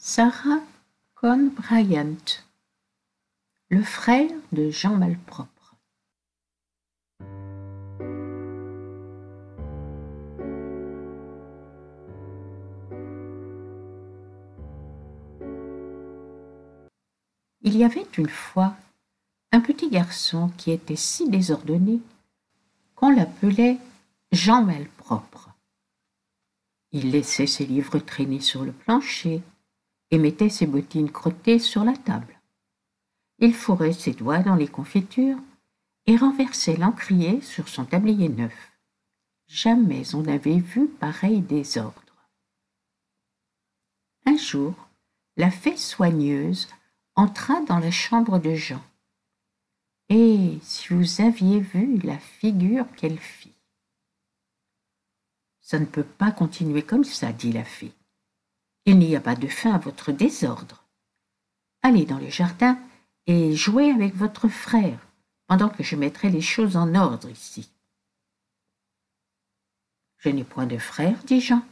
Sarah Cohn Bryant, le frère de Jean Malpropre. Il y avait une fois un petit garçon qui était si désordonné qu'on l'appelait Jean Malpropre. Il laissait ses livres traîner sur le plancher et mettait ses bottines crottées sur la table. Il fourrait ses doigts dans les confitures et renversait l'encrier sur son tablier neuf. Jamais on n'avait vu pareil désordre. Un jour, la fée soigneuse entra dans la chambre de Jean. Et si vous aviez vu la figure qu'elle fit. Ça ne peut pas continuer comme ça, dit la fée. Il n'y a pas de fin à votre désordre. Allez dans le jardin et jouez avec votre frère, pendant que je mettrai les choses en ordre ici. Je n'ai point de frère, dit Jean.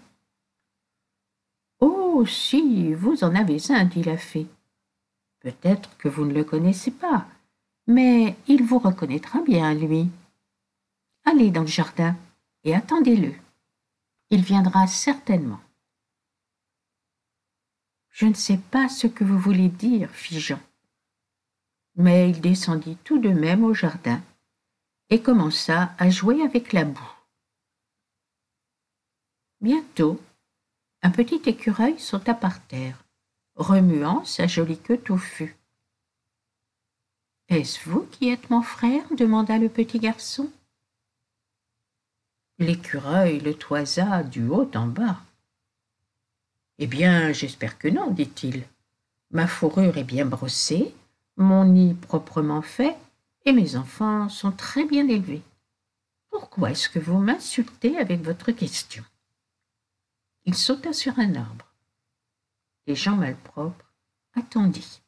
Oh, si, vous en avez un, dit la fée. Peut-être que vous ne le connaissez pas, mais il vous reconnaîtra bien, lui. Allez dans le jardin et attendez-le. Il viendra certainement. Je ne sais pas ce que vous voulez dire, fit Jean. Mais il descendit tout de même au jardin et commença à jouer avec la boue. Bientôt, un petit écureuil sauta par terre, remuant sa jolie queue touffue. « Est-ce vous qui êtes mon frère ?» demanda le petit garçon. L'écureuil le toisa du haut en bas. « Eh bien, j'espère que non, dit-il. Ma fourrure est bien brossée, mon nid proprement fait, et mes enfants sont très bien élevés. Pourquoi est-ce que vous m'insultez avec votre question ?» Il sauta sur un arbre. Et Jean Malpropre attendit.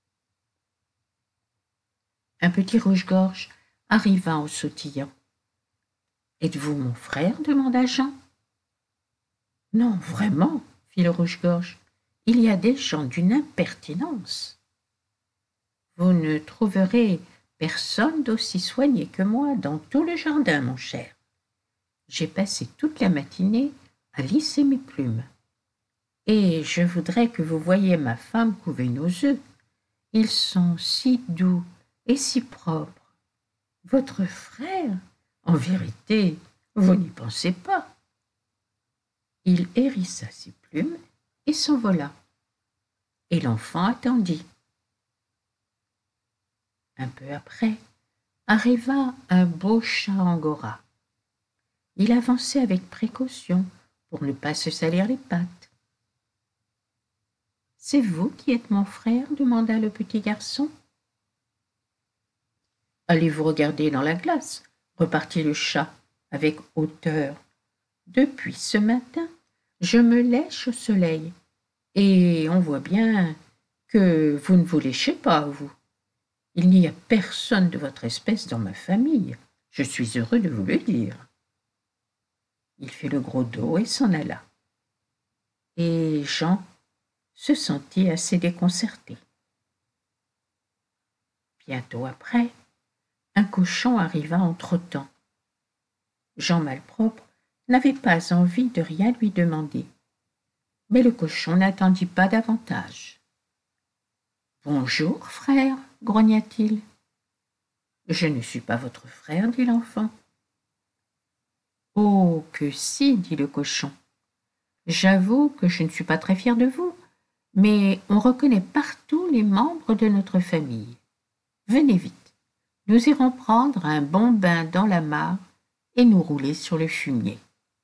Un petit rouge-gorge arriva en sautillant. « Êtes-vous mon frère ?» demanda Jean. « Non, vraiment, » fit le rouge-gorge. « Il y a des gens d'une impertinence. Vous ne trouverez personne d'aussi soigné que moi dans tout le jardin, mon cher. J'ai passé toute la matinée à lisser mes plumes. Et je voudrais que vous voyiez ma femme couver nos œufs. Ils sont si doux et si propres. Votre frère, en vérité, vous n'y pensez pas. » Il hérissa ses plumes et s'envola. Et l'enfant attendit. Un peu après, arriva un beau chat angora. Il avançait avec précaution pour ne pas se salir les pattes. « C'est vous qui êtes mon frère ?» demanda le petit garçon. « Allez-vous regarder dans la glace ?» repartit le chat avec hauteur. « Depuis ce matin, je me lèche au soleil, et on voit bien que vous ne vous léchez pas, vous. Il n'y a personne de votre espèce dans ma famille, je suis heureux de vous le dire. » Il fit le gros dos et s'en alla. Et Jean se sentit assez déconcerté. Bientôt après, un cochon arriva en trottant. Jean Malpropre n'avait pas envie de rien lui demander. Mais le cochon n'attendit pas davantage. « Bonjour, frère, » grogna-t-il. « Je ne suis pas votre frère, dit l'enfant. »« Oh, que si, dit le cochon. J'avoue que je ne suis pas très fier de vous, mais on reconnaît partout les membres de notre famille. Venez vite, nous irons prendre un bon bain dans la mare et nous rouler sur le fumier. »«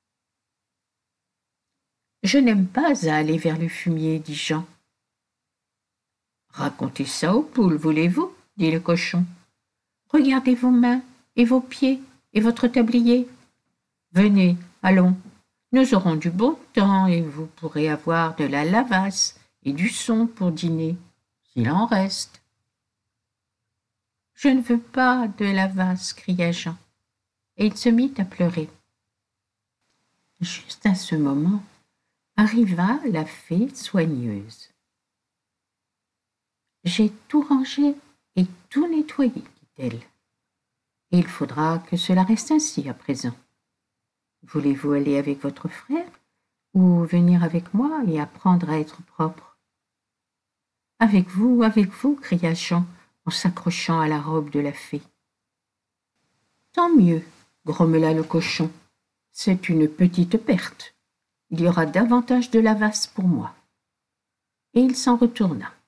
Je n'aime pas à aller vers le fumier, dit Jean. »« Racontez ça aux poules, voulez-vous ?» dit le cochon. « Regardez vos mains et vos pieds et votre tablier. Venez, allons, nous aurons du beau temps et vous pourrez avoir de la lavasse et du son pour dîner, s'il en reste. »« Je ne veux pas de lavasse, » cria Jean, et il se mit à pleurer. Juste à ce moment, arriva la fée soigneuse. J'ai tout rangé et tout nettoyé, dit-elle. Et il faudra que cela reste ainsi à présent. Voulez-vous aller avec votre frère ou venir avec moi et apprendre à être propre? Avec vous, cria Jean en s'accrochant à la robe de la fée. Tant mieux, grommela le cochon. C'est une petite perte. Il y aura davantage de lavasse pour moi. Et il s'en retourna.